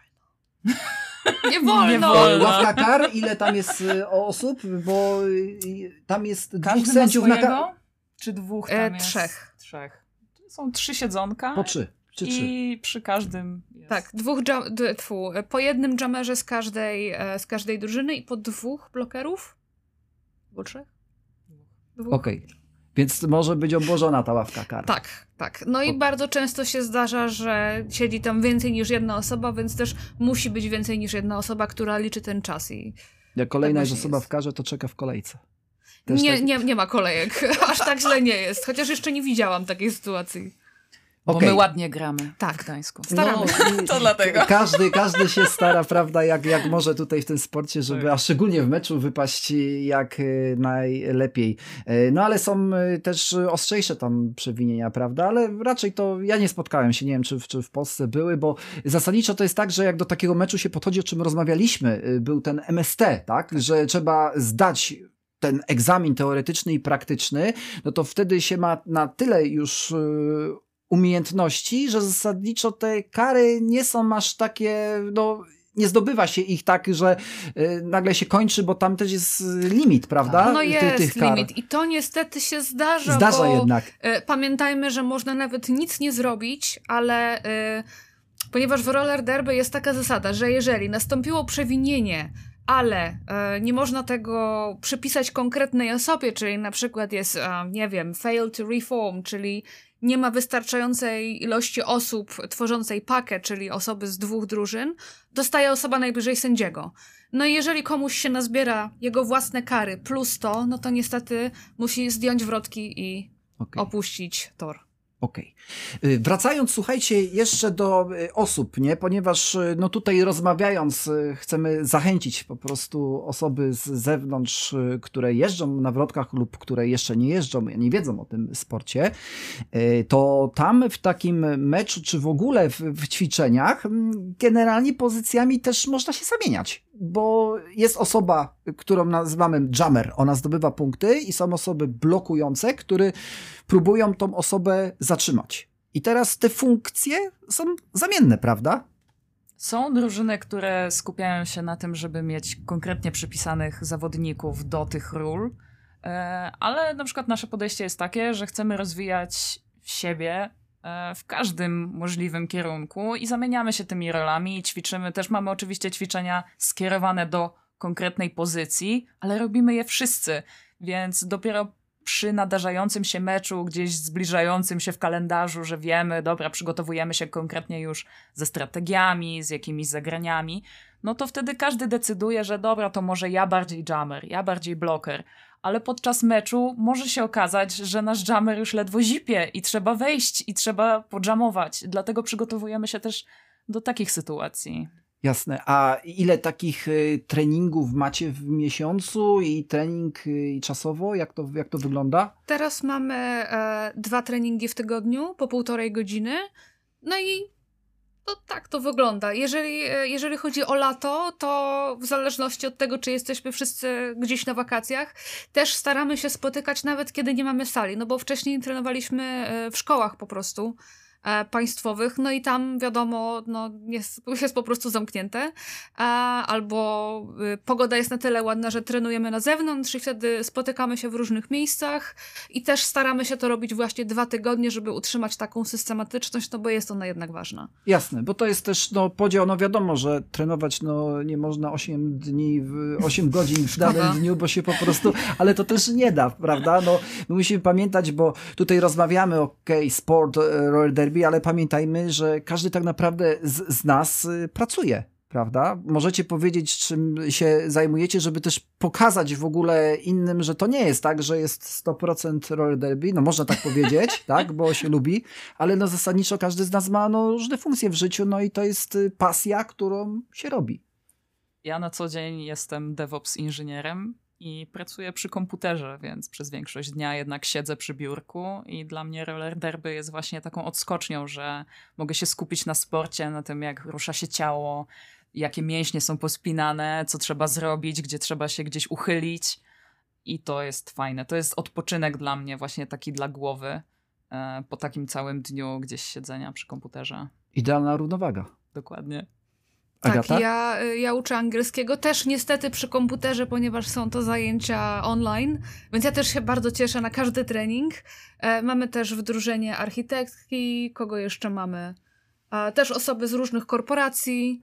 Nie wolno! Nie wolno. Ławka kar, ile tam jest y, osób, bo y, tam jest dwóch Każdy sędziów ma na swojego? kar... Czy dwóch E, tam jest? trzech. Trzech. Są trzy siedzonka. Po trzy, czy trzy. I przy każdym jest. Tak, dwóch jam- d- tfu, po jednym jammerze z każdej, e, z każdej drużyny i po dwóch blokerów? Po trzech? Dwóch. Okej, więc może być obłożona ta ławka kar. Tak, tak. No i O. bardzo często się zdarza, że siedzi tam więcej niż jedna osoba, więc też musi być więcej niż jedna osoba, która liczy ten czas. I Jak kolejna Tak jest właśnie osoba jest. w karze, to czeka w kolejce. Też nie, tak- nie, nie ma kolejek. Aż tak źle nie jest. Chociaż jeszcze nie widziałam takiej sytuacji. Bo Okej. my ładnie gramy Tak. w Gdańsku. Staramy się. No, i- To dlatego. Każdy, każdy się stara, prawda, jak, jak może tutaj w tym sporcie, żeby, Tak. a szczególnie w meczu wypaść jak y, najlepiej. Y, No ale są y, też ostrzejsze tam przewinienia, prawda, ale raczej to ja nie spotkałem się, nie wiem czy, w- czy w Polsce były, bo zasadniczo to jest tak, że jak do takiego meczu się podchodzi, o czym rozmawialiśmy, y, był ten M S T, tak, że trzeba zdać ten egzamin teoretyczny i praktyczny, no to wtedy się ma na tyle już y, umiejętności, że zasadniczo te kary nie są aż takie, no nie zdobywa się ich tak, że y, nagle się kończy, bo tam też jest limit, prawda? No Ty- jest tych kar. limit. I to niestety się zdarza, Zdarza bo jednak. e, pamiętajmy, że można nawet nic nie zrobić, ale e, ponieważ w roller derby jest taka zasada, że jeżeli nastąpiło przewinienie, ale e, nie można tego przypisać konkretnej osobie, czyli na przykład jest, e, nie wiem, fail to reform, czyli nie ma wystarczającej ilości osób tworzącej pakę, czyli osoby z dwóch drużyn, dostaje osoba najbliżej sędziego. No i jeżeli komuś się nazbiera jego własne kary plus to, no to niestety musi zdjąć wrotki i Okej. opuścić tor. Okej. Okay. Wracając, słuchajcie, jeszcze do osób, nie? Ponieważ no tutaj rozmawiając chcemy zachęcić po prostu osoby z zewnątrz, które jeżdżą na wrotkach lub które jeszcze nie jeżdżą, nie wiedzą o tym sporcie, to tam w takim meczu, czy w ogóle w, w ćwiczeniach, generalnie pozycjami też można się zamieniać, bo jest osoba, którą nazywamy jammer, ona zdobywa punkty i są osoby blokujące, które próbują tą osobę zatrzymać. I teraz te funkcje są zamienne, prawda? Są drużyny, które skupiają się na tym, żeby mieć konkretnie przypisanych zawodników do tych ról, ale na przykład nasze podejście jest takie, że chcemy rozwijać siebie w każdym możliwym kierunku i zamieniamy się tymi rolami i ćwiczymy. Też mamy oczywiście ćwiczenia skierowane do konkretnej pozycji, ale robimy je wszyscy, więc dopiero przy nadarzającym się meczu, gdzieś zbliżającym się w kalendarzu, że wiemy, dobra, przygotowujemy się konkretnie już ze strategiami, z jakimiś zagraniami, no to wtedy każdy decyduje, że dobra, to może ja bardziej jammer, ja bardziej bloker, ale podczas meczu może się okazać, że nasz jammer już ledwo zipie i trzeba wejść i trzeba podżamować. Dlatego przygotowujemy się też do takich sytuacji. Jasne. A ile takich y, treningów macie w miesiącu i trening y, czasowo? Jak to, jak to wygląda? Teraz mamy e, dwa treningi w tygodniu po półtorej godziny. No i to tak to wygląda. Jeżeli, jeżeli chodzi o lato, to w zależności od tego, czy jesteśmy wszyscy gdzieś na wakacjach, też staramy się spotykać nawet kiedy nie mamy sali, no bo wcześniej trenowaliśmy w szkołach po prostu państwowych, no i tam wiadomo, no jest, jest po prostu zamknięte, albo pogoda jest na tyle ładna, że trenujemy na zewnątrz i wtedy spotykamy się w różnych miejscach i też staramy się to robić właśnie dwa tygodnie, żeby utrzymać taką systematyczność, no bo jest ona jednak ważna. Jasne, bo to jest też no, podział, no wiadomo, że trenować no, nie można osiem dni, w, osiem godzin w danym dniu, bo się po prostu, ale to też nie da, prawda? No, my musimy pamiętać, bo tutaj rozmawiamy, okej, okay, sport, roller derby, ale pamiętajmy, że każdy tak naprawdę z, z nas y, pracuje, prawda? Możecie powiedzieć, czym się zajmujecie, żeby też pokazać w ogóle innym, że to nie jest tak, że jest sto procent roller derby, no można tak powiedzieć, tak, bo się lubi, ale no zasadniczo każdy z nas ma no, różne funkcje w życiu, no i to jest pasja, którą się robi. Ja na co dzień jestem DevOps inżynierem i pracuję przy komputerze, więc przez większość dnia jednak siedzę przy biurku i dla mnie roller derby jest właśnie taką odskocznią, że mogę się skupić na sporcie, na tym jak rusza się ciało, jakie mięśnie są pospinane, co trzeba zrobić, gdzie trzeba się gdzieś uchylić i to jest fajne. To jest odpoczynek dla mnie właśnie taki dla głowy e, po takim całym dniu gdzieś siedzenia przy komputerze. Idealna równowaga. Dokładnie. Agata? Tak, ja, ja uczę angielskiego też niestety przy komputerze, ponieważ są to zajęcia online, więc ja też się bardzo cieszę na każdy trening. E, mamy też w drużynie architektki, kogo jeszcze mamy? E, też osoby z różnych korporacji,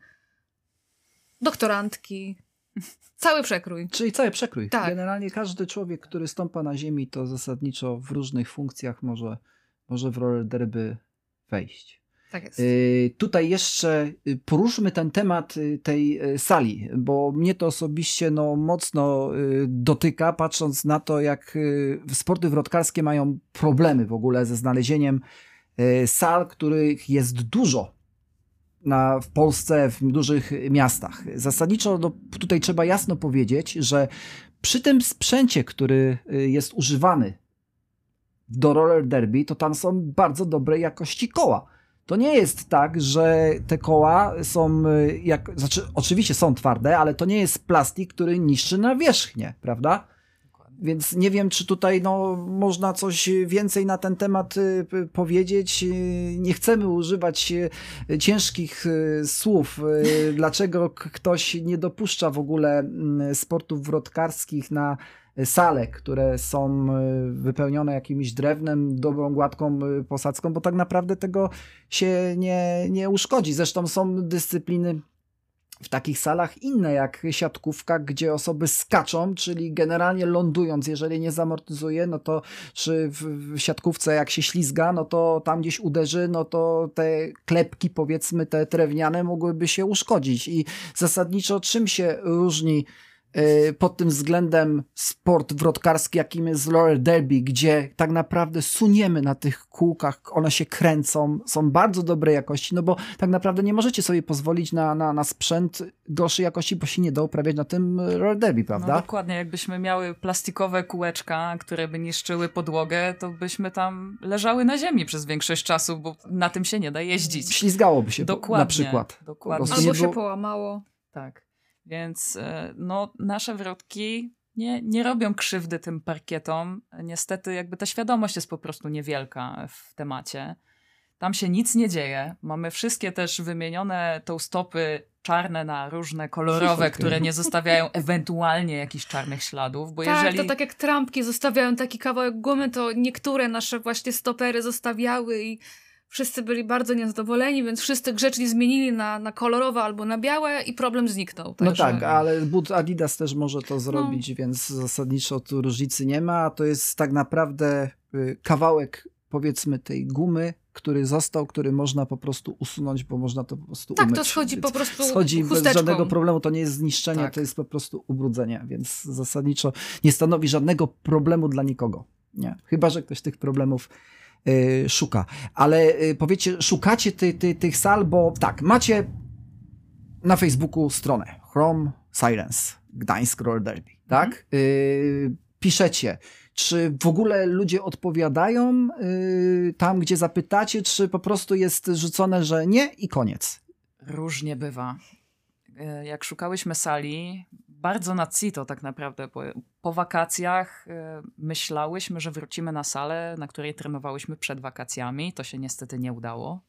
doktorantki, cały przekrój. Czyli cały przekrój. Tak. Generalnie każdy człowiek, który stąpa na ziemi, to zasadniczo w różnych funkcjach może, może w roller derby wejść. Tak jest. Y, tutaj jeszcze poruszmy ten temat tej sali, bo mnie to osobiście no, mocno y, dotyka, patrząc na to, jak y, sporty wrotkarskie mają problemy w ogóle ze znalezieniem y, sal, których jest dużo na, w Polsce, w dużych miastach. Zasadniczo no, tutaj trzeba jasno powiedzieć, że przy tym sprzęcie, który y, jest używany do roller derby, to tam są bardzo dobrej jakości koła. To nie jest tak, że te koła są, jak, znaczy oczywiście są twarde, ale to nie jest plastik, który niszczy nawierzchnię, prawda? Dokładnie. Więc nie wiem, czy tutaj no, można coś więcej na ten temat y, powiedzieć. Nie chcemy używać y, ciężkich y, słów, y, dlaczego k- ktoś nie dopuszcza w ogóle y, sportów wrotkarskich na sale, które są wypełnione jakimś drewnem, dobrą, gładką posadzką, bo tak naprawdę tego się nie, nie uszkodzi. Zresztą są dyscypliny w takich salach inne jak siatkówka, gdzie osoby skaczą, czyli generalnie lądując, jeżeli nie zamortyzuje, no to czy w, w siatkówce jak się ślizga, no to tam gdzieś uderzy, no to te klepki, powiedzmy te drewniane mogłyby się uszkodzić i zasadniczo czym się różni pod tym względem sport wrotkarski, jakim jest roller derby, gdzie tak naprawdę suniemy na tych kółkach, one się kręcą, są bardzo dobrej jakości, no bo tak naprawdę nie możecie sobie pozwolić na, na, na sprzęt gorszej jakości, bo się nie da uprawiać na tym roller derby, prawda? No dokładnie, jakbyśmy miały plastikowe kółeczka, które by niszczyły podłogę, to byśmy tam leżały na ziemi przez większość czasu, bo na tym się nie da jeździć. Ślizgałoby się dokładnie, na przykład. Dokładnie. Albo się było... połamało. Tak. Więc no, nasze wrotki nie, nie robią krzywdy tym parkietom. Niestety jakby ta świadomość jest po prostu niewielka w temacie. Tam się nic nie dzieje. Mamy wszystkie też wymienione toastopy czarne na różne kolorowe, które nie zostawiają ewentualnie jakichś czarnych śladów. Bo tak, jeżeli... to tak jak trampki zostawiają taki kawałek gumy, to niektóre nasze właśnie stopery zostawiały i wszyscy byli bardzo niezadowoleni, więc wszyscy grzecznie zmienili na, na kolorowe albo na białe i problem zniknął. No także... tak, ale but Adidas też może to zrobić, no. Więc zasadniczo tu różnicy nie ma. To jest tak naprawdę kawałek, powiedzmy, tej gumy, który został, który można po prostu usunąć, bo można to po prostu tak, umyć. Tak, to schodzi więc po prostu schodzi chusteczką. Bez żadnego problemu, to nie jest zniszczenie, tak. To jest po prostu ubrudzenie, więc zasadniczo nie stanowi żadnego problemu dla nikogo. Nie. Chyba że ktoś tych problemów Yy, szuka. Ale yy, powiecie, szukacie ty, ty, tych sal, bo tak, macie na Facebooku stronę Chrome Sirens Gdańsk Roller Derby, tak? Mhm. Yy, piszecie, czy w ogóle ludzie odpowiadają yy, tam, gdzie zapytacie, czy po prostu jest rzucone, że nie i koniec? Różnie bywa. Jak szukałyśmy sali, bardzo na cito tak naprawdę, bo po wakacjach myślałyśmy, że wrócimy na salę, na której trenowałyśmy przed wakacjami. To się niestety nie udało.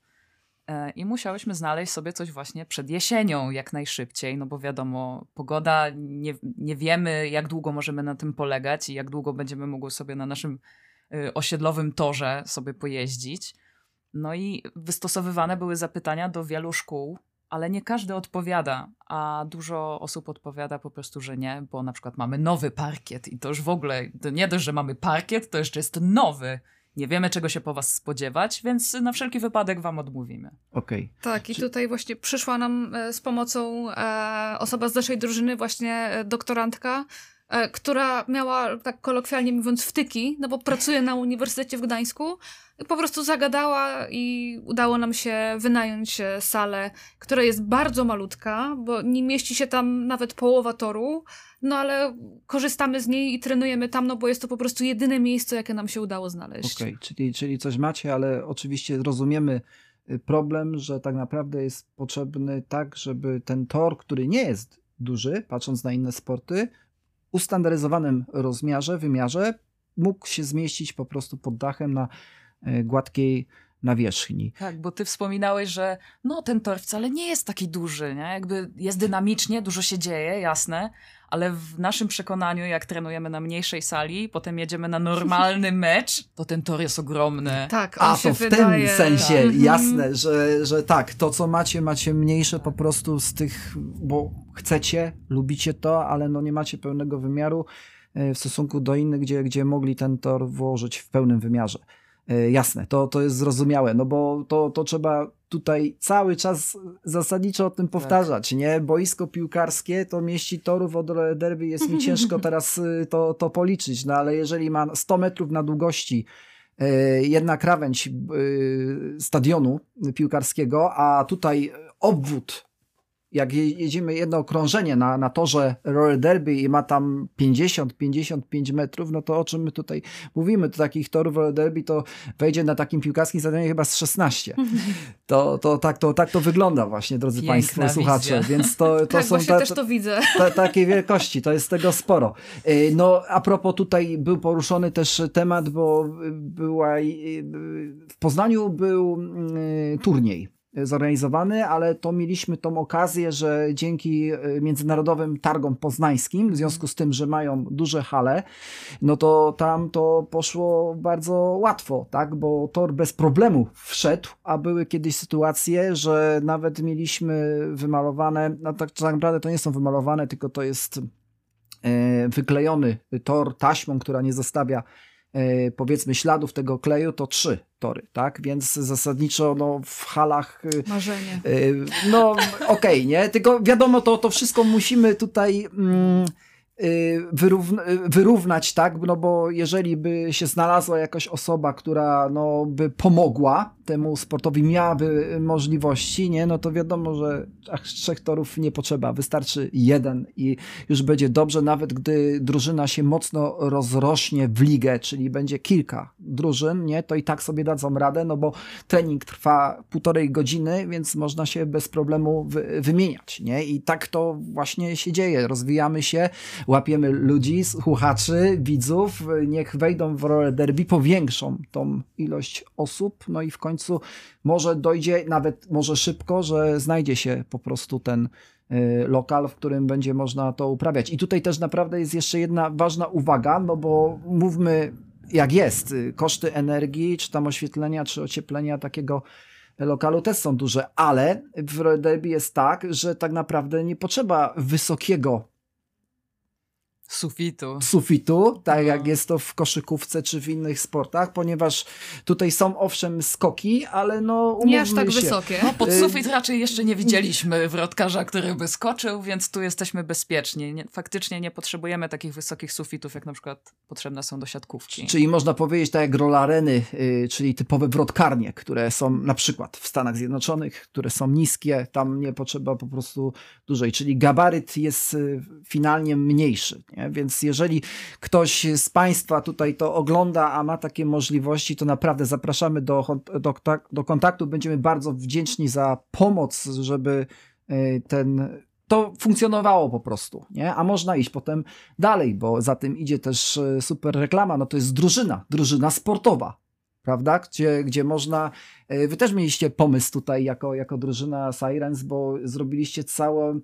I musiałyśmy znaleźć sobie coś właśnie przed jesienią jak najszybciej, no bo wiadomo, pogoda, nie, nie wiemy jak długo możemy na tym polegać i jak długo będziemy mogły sobie na naszym osiedlowym torze sobie pojeździć. No i wystosowywane były zapytania do wielu szkół, ale nie każdy odpowiada, a dużo osób odpowiada po prostu, że nie, bo na przykład mamy nowy parkiet i to już w ogóle, to nie dość, że mamy parkiet, to jeszcze jest nowy. Nie wiemy, czego się po was spodziewać, więc na wszelki wypadek wam odmówimy. Okej. Okay. Tak, i tutaj właśnie przyszła nam z pomocą e, osoba z naszej drużyny, właśnie doktorantka, e, która miała, tak kolokwialnie mówiąc, wtyki, no bo pracuje na Uniwersytecie w Gdańsku. I po prostu zagadała i udało nam się wynająć salę, która jest bardzo malutka, bo nie mieści się tam nawet połowa toru, no ale korzystamy z niej i trenujemy tam, no bo jest to po prostu jedyne miejsce, jakie nam się udało znaleźć. Okej, okay, czyli, czyli coś macie, ale oczywiście rozumiemy problem, że tak naprawdę jest potrzebny tak, żeby ten tor, który nie jest duży, patrząc na inne sporty, w ustandaryzowanym rozmiarze, wymiarze, mógł się zmieścić po prostu pod dachem na gładkiej nawierzchni. Tak, bo ty wspominałeś, że no ten tor wcale nie jest taki duży, nie? Jakby jest dynamicznie, dużo się dzieje, jasne, ale w naszym przekonaniu, jak trenujemy na mniejszej sali, potem jedziemy na normalny mecz, to ten tor jest ogromny. Tak, on A się to w wydaje... tym sensie, tak. jasne, że, że tak, to co macie, macie mniejsze po prostu z tych, bo chcecie, lubicie to, ale no nie macie pełnego wymiaru w stosunku do innych, gdzie, gdzie mogli ten tor włożyć w pełnym wymiarze. Jasne, to, to jest zrozumiałe, no bo to, to trzeba tutaj cały czas zasadniczo o tym powtarzać, tak. Nie? Boisko piłkarskie to mieści torów od derby, jest mi ciężko teraz to, to policzyć, no ale jeżeli ma sto metrów na długości jedna krawędź stadionu piłkarskiego, a tutaj obwód, jak jedziemy jedno okrążenie na, na torze roller derby i ma tam pięćdziesiąt do pięćdziesięciu pięciu metrów, no to o czym my tutaj mówimy? To takich torów roller derby to wejdzie na takim piłkarskim stadionie chyba z szesnaście. To, to, tak, to tak to wygląda właśnie, drodzy Piękna Państwo, wizja. Słuchacze. Więc to, to tak, są właśnie ta, też to widzę. Ta, takie wielkości, to jest tego sporo. No a propos tutaj był poruszony też temat, bo była w Poznaniu był turniej zorganizowany, ale to mieliśmy tą okazję, że dzięki międzynarodowym targom poznańskim, w związku z tym, że mają duże hale, no to tam to poszło bardzo łatwo, tak, bo tor bez problemu wszedł, a były kiedyś sytuacje, że nawet mieliśmy wymalowane, no tak naprawdę to nie są wymalowane, tylko to jest e, wyklejony tor taśmą, która nie zostawia powiedzmy śladów tego kleju, to trzy tory, tak? Więc zasadniczo no, w halach... Marzenie. No okej, okay, nie? Tylko wiadomo, to, to wszystko musimy tutaj... Mm, Wyrówna, wyrównać, tak, no bo jeżeli by się znalazła jakaś osoba, która no, by pomogła temu sportowi, miałaby możliwości, nie, no to wiadomo, że ach, trzech torów nie potrzeba, wystarczy jeden i już będzie dobrze, nawet gdy drużyna się mocno rozrośnie w ligę, czyli będzie kilka drużyn, nie, to i tak sobie dadzą radę, no bo trening trwa półtorej godziny, więc można się bez problemu wy, wymieniać, nie, i tak to właśnie się dzieje, rozwijamy się, łapiemy ludzi, słuchaczy, widzów, niech wejdą w rolę derby, powiększą tą ilość osób, no i w końcu może dojdzie, nawet może szybko, że znajdzie się po prostu ten y, lokal, w którym będzie można to uprawiać. I tutaj też naprawdę jest jeszcze jedna ważna uwaga, no bo mówmy jak jest, koszty energii, czy tam oświetlenia, czy ocieplenia takiego lokalu też są duże, ale w derby jest tak, że tak naprawdę nie potrzeba wysokiego Sufitu. sufitu, tak No. jak jest to w koszykówce czy w innych sportach, ponieważ tutaj są owszem skoki, ale no umówmy Nie aż tak się. wysokie. No pod sufit raczej jeszcze nie widzieliśmy wrotkarza, który by skoczył, więc tu jesteśmy bezpieczni. Nie, faktycznie nie potrzebujemy takich wysokich sufitów, jak na przykład potrzebne są do siatkówki. Czyli można powiedzieć tak jak rollareny, yy, czyli typowe wrotkarnie, które są na przykład w Stanach Zjednoczonych, które są niskie, tam nie potrzeba po prostu dłużej, czyli gabaryt jest yy, finalnie mniejszy, nie? Więc jeżeli ktoś z Państwa tutaj to ogląda, a ma takie możliwości, to naprawdę zapraszamy do, do, do kontaktu. Będziemy bardzo wdzięczni za pomoc, żeby ten, to funkcjonowało po prostu, nie? A można iść potem dalej, bo za tym idzie też super reklama, no to jest drużyna, drużyna sportowa, prawda? Gdzie, gdzie można, wy też mieliście pomysł tutaj jako, jako drużyna Sirens, bo zrobiliście całą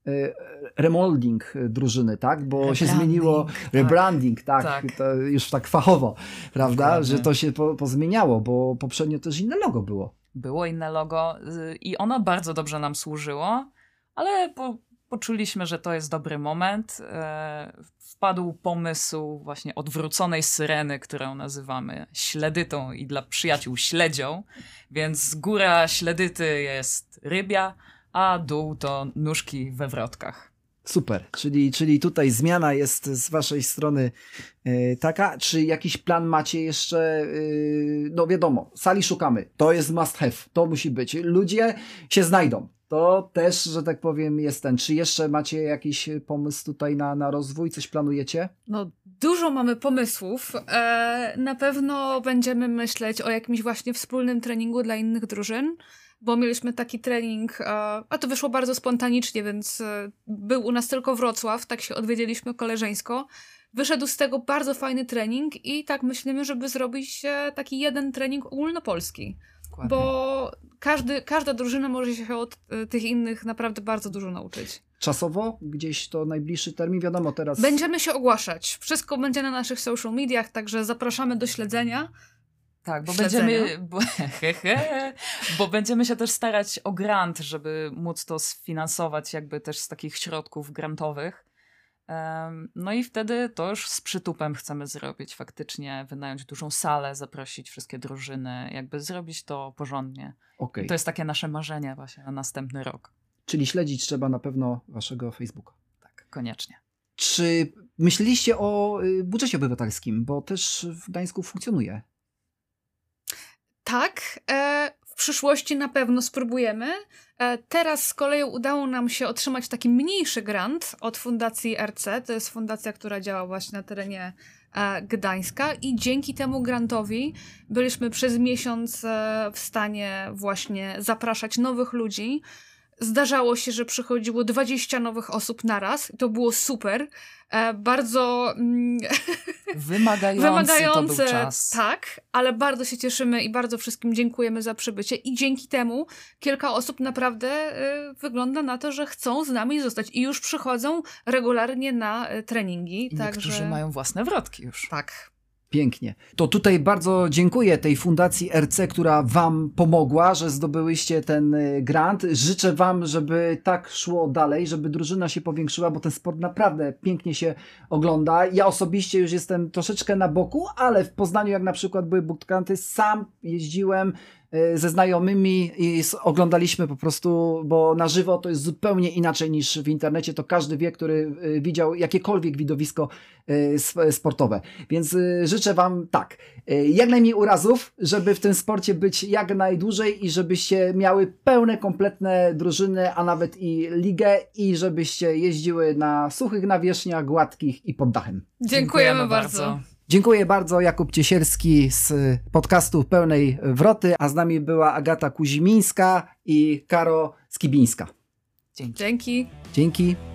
remolding drużyny, tak? Bo się zmieniło, tak. rebranding, tak, Tak. to już tak fachowo, prawda? Dokładnie. Że to się po, pozmieniało, bo poprzednio też inne logo było. Było inne logo y, i ono bardzo dobrze nam służyło, ale po, poczuliśmy, że to jest dobry moment. E, wpadł pomysł właśnie odwróconej syreny, którą nazywamy śledytą i dla przyjaciół śledzią, więc góra śledyty jest rybia, a dół to nóżki we wrotkach. Super, czyli, czyli tutaj zmiana jest z waszej strony e, taka. Czy jakiś plan macie jeszcze? E, no wiadomo, sali szukamy. To jest must have, to musi być. Ludzie się znajdą. To też, że tak powiem, jest ten. Czy jeszcze macie jakiś pomysł tutaj na, na rozwój? Coś planujecie? No, dużo mamy pomysłów. E, na pewno będziemy myśleć o jakimś właśnie wspólnym treningu dla innych drużyn, bo mieliśmy taki trening, e, a to wyszło bardzo spontanicznie, więc e, był u nas tylko Wrocław, tak się odwiedziliśmy koleżeńsko. Wyszedł z tego bardzo fajny trening i tak myślimy, żeby zrobić e, taki jeden trening ogólnopolski. Dokładnie. Bo każdy, każda drużyna może się od y, tych innych naprawdę bardzo dużo nauczyć. Czasowo? Gdzieś to najbliższy termin? Wiadomo teraz... Będziemy się ogłaszać. Wszystko będzie na naszych social mediach, także zapraszamy do śledzenia. Tak, bo Śledzenia. będziemy, bo, he, he, bo będziemy się też starać o grant, żeby móc to sfinansować jakby też z takich środków grantowych. Um, no i wtedy to już z przytupem chcemy zrobić, faktycznie wynająć dużą salę, zaprosić wszystkie drużyny, jakby zrobić to porządnie. Okej. To jest takie nasze marzenie właśnie na następny rok. Czyli śledzić trzeba na pewno waszego Facebooka. Tak, koniecznie. Czy myśleliście o y, budżecie obywatelskim? Bo też w Gdańsku funkcjonuje. Tak, e, w przyszłości na pewno spróbujemy. E, teraz z kolei udało nam się otrzymać taki mniejszy grant od Fundacji R C. To jest fundacja, która działa właśnie na terenie e, Gdańska i dzięki temu grantowi byliśmy przez miesiąc e, w stanie właśnie zapraszać nowych ludzi. Zdarzało się, że przychodziło dwadzieścia nowych osób naraz i to było super. E, bardzo mm, Wymagający, wymagające, to był czas. tak, ale bardzo się cieszymy i bardzo wszystkim dziękujemy za przybycie i dzięki temu kilka osób naprawdę y, wygląda na to, że chcą z nami zostać i już przychodzą regularnie na y, treningi. I także... niektórzy mają własne wrotki już. Tak. Pięknie. To tutaj bardzo dziękuję tej Fundacji R C, która wam pomogła, że zdobyłyście ten grant. Życzę wam, żeby tak szło dalej, żeby drużyna się powiększyła, bo ten sport naprawdę pięknie się ogląda. Ja osobiście już jestem troszeczkę na boku, ale w Poznaniu, jak na przykład były bootcampy, sam jeździłem, ze znajomymi i s- oglądaliśmy po prostu, bo na żywo to jest zupełnie inaczej niż w internecie, to każdy wie, który y, widział jakiekolwiek widowisko y, sp- sportowe. Więc y, życzę wam tak, y, jak najmniej urazów, żeby w tym sporcie być jak najdłużej i żebyście miały pełne, kompletne drużyny, a nawet i ligę i żebyście jeździły na suchych nawierzchniach, gładkich i pod dachem. Dziękujemy bardzo. Dziękuję bardzo, Jakub Ciesielski z podcastu Pełnej Wroty, a z nami była Agata Kuzimińska i Karo Skibińska. Dzięki. Dzięki. Dzięki.